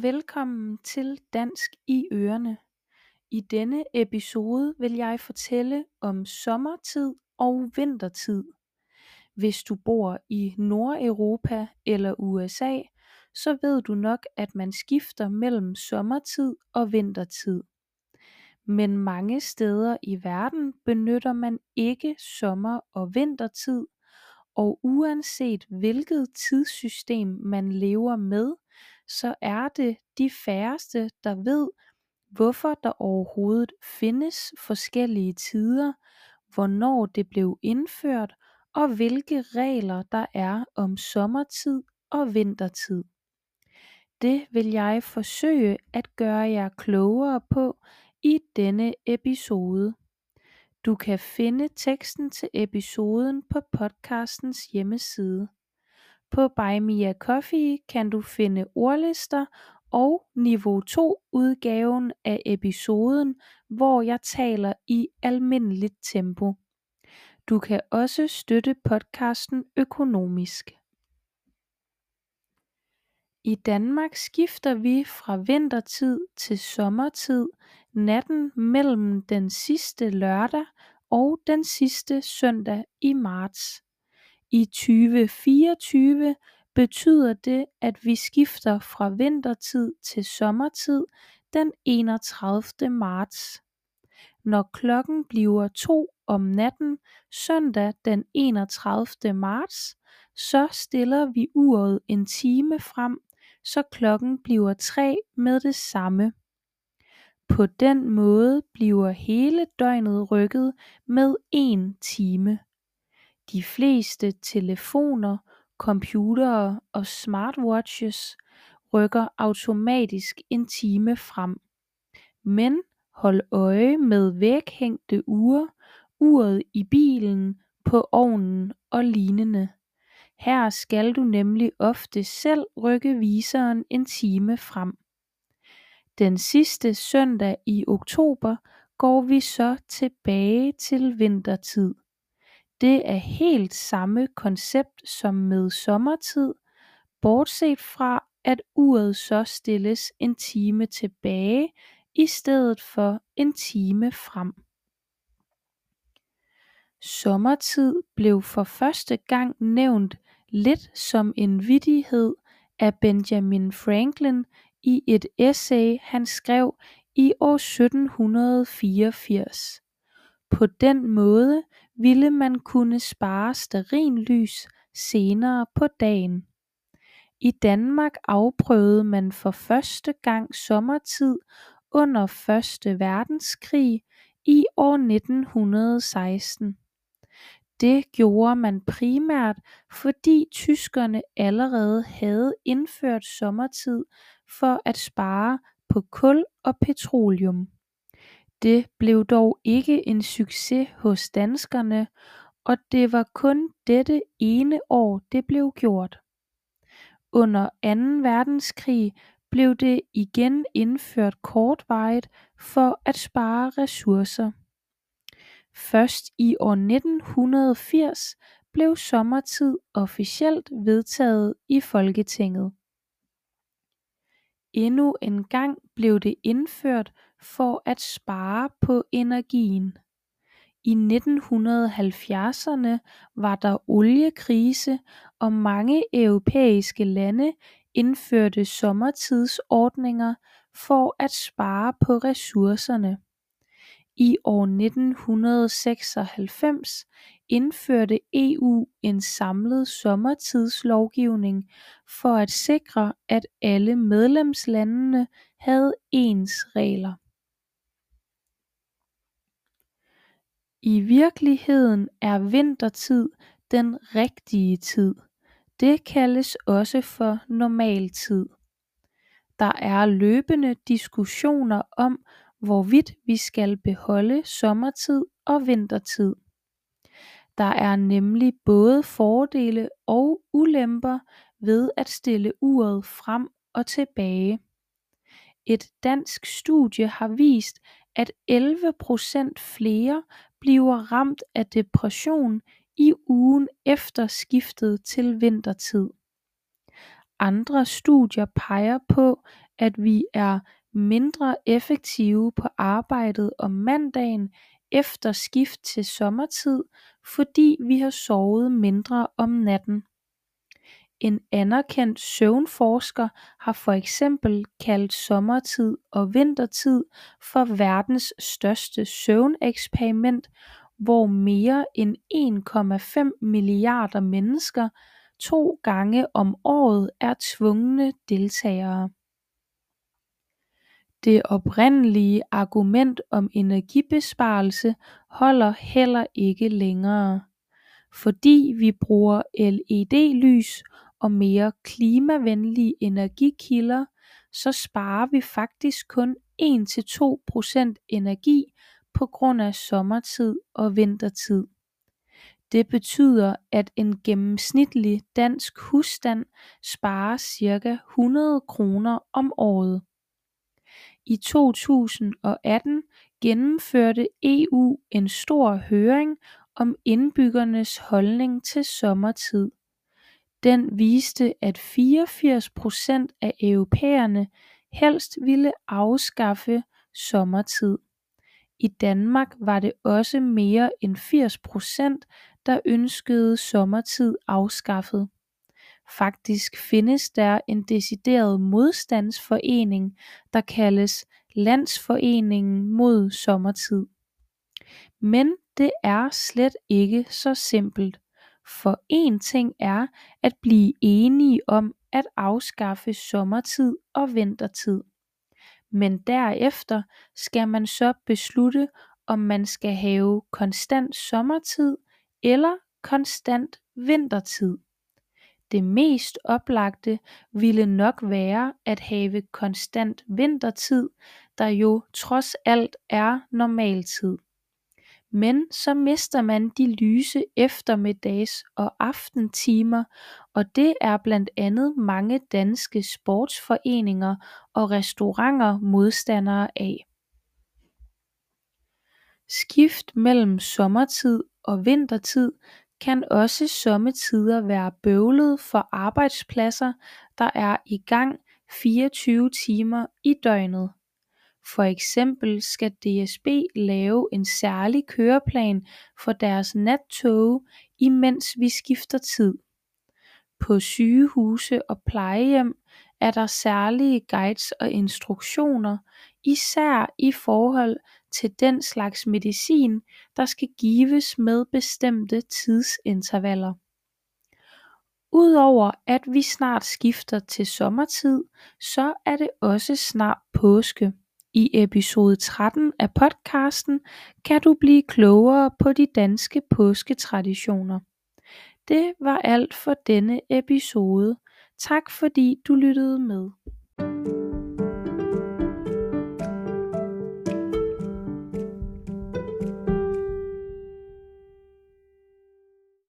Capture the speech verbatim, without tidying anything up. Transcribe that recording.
og velkommen til Dansk i Ørene. I denne episode vil jeg fortælle om sommertid og vintertid. Hvis du bor i Nordeuropa eller U S A, så ved du nok, at man skifter mellem sommertid og vintertid. Men mange steder i verden benytter man ikke sommer- og vintertid, og uanset hvilket tidssystem man lever med, så er det de færreste, der ved, hvorfor der overhovedet findes forskellige tider, hvornår det blev indført, og hvilke regler der er om sommertid og vintertid. Det vil jeg forsøge at gøre jer klogere på i denne episode. Du kan finde teksten til episoden på podcastens hjemmeside. På Buy Me a Coffee kan du finde ordlister og niveau to udgaven af episoden, hvor jeg taler i almindeligt tempo. Du kan også støtte podcasten økonomisk. I Danmark skifter vi fra vintertid til sommertid natten mellem den sidste lørdag og den sidste søndag i marts. I tyve fireogtyve betyder det, at vi skifter fra vintertid til sommertid den enogtredivte marts. Når klokken bliver to om natten søndag den enogtredivte marts, så stiller vi uret en time frem, så klokken bliver tre med det samme. På den måde bliver hele døgnet rykket med en time. De fleste telefoner, computere og smartwatches rykker automatisk en time frem. Men hold øje med væghængte ure, uret i bilen, på ovnen og lignende. Her skal du nemlig ofte selv rykke viseren en time frem. Den sidste søndag i oktober går vi så tilbage til vintertid. Det er helt samme koncept som med sommertid, bortset fra at uret så stilles en time tilbage i stedet for en time frem. Sommertid blev for første gang nævnt lidt som en vittighed af Benjamin Franklin i et essay, han skrev i år sytten fireogfirs. På den måde ville man kunne spare stearinlys senere på dagen. I Danmark afprøvede man for første gang sommertid under første verdenskrig i år nitten seksten. Det gjorde man primært, fordi tyskerne allerede havde indført sommertid for at spare på kul og petroleum. Det blev dog ikke en succes hos danskerne, og det var kun dette ene år, det blev gjort. Under anden verdenskrig blev det igen indført kortvarigt for at spare ressourcer. Først i år nitten firs blev sommertid officielt vedtaget i Folketinget. Endnu en gang blev det indført for at spare på energien. I nitten halvfjerdserne var der oliekrise, og mange europæiske lande indførte sommertidsordninger for at spare på ressourcerne. I år nitten seksoghalvfems indførte E U en samlet sommertidslovgivning for at sikre, at alle medlemslandene havde ens regler. I virkeligheden er vintertid den rigtige tid. Det kaldes også for normaltid. Der er løbende diskussioner om, hvorvidt vi skal beholde sommertid og vintertid. Der er nemlig både fordele og ulemper ved at stille uret frem og tilbage. Et dansk studie har vist, at elleve procent flere bliver ramt af depression i ugen efter skiftet til vintertid. Andre studier peger på, at vi er mindre effektive på arbejdet om mandagen efter skift til sommertid, fordi vi har sovet mindre om natten. En anerkendt søvnforsker har for eksempel kaldt sommertid og vintertid for verdens største søvneksperiment, hvor mere end en komma fem milliarder mennesker to gange om året er tvungne deltagere. Det oprindelige argument om energibesparelse holder heller ikke længere. Fordi vi bruger L E D-lys og mere klimavenlige energikilder, så sparer vi faktisk kun en til to procent energi på grund af sommertid og vintertid. Det betyder, at en gennemsnitlig dansk husstand sparer ca. hundrede kroner om året. I to tusind og atten gennemførte E U en stor høring om indbyggernes holdning til sommertid. Den viste, at fireogfirs procent af europæerne helst ville afskaffe sommertid. I Danmark var det også mere end firs procent, der ønskede sommertid afskaffet. Faktisk findes der en decideret modstandsforening, der kaldes Landsforeningen mod sommertid. Men det er slet ikke så simpelt, for en ting er at blive enige om at afskaffe sommertid og vintertid. Men derefter skal man så beslutte, om man skal have konstant sommertid eller konstant vintertid. Det mest oplagte ville nok være at have konstant vintertid, der jo trods alt er normaltid. Men så mister man de lyse eftermiddags- og aftentimer, og det er blandt andet mange danske sportsforeninger og restauranter modstandere af. Skift mellem sommertid og vintertid kan også somme tider være bøvlet for arbejdspladser, der er i gang fireogtyve timer i døgnet. For eksempel skal D S B lave en særlig køreplan for deres nattog, imens vi skifter tid. På sygehuse og plejehjem er der særlige guides og instruktioner, især i forhold til den slags medicin, der skal gives med bestemte tidsintervaller. Udover at vi snart skifter til sommertid, så er det også snart påske. I episode tretten af podcasten kan du blive klogere på de danske påsketraditioner. Det var alt for denne episode. Tak fordi du lyttede med.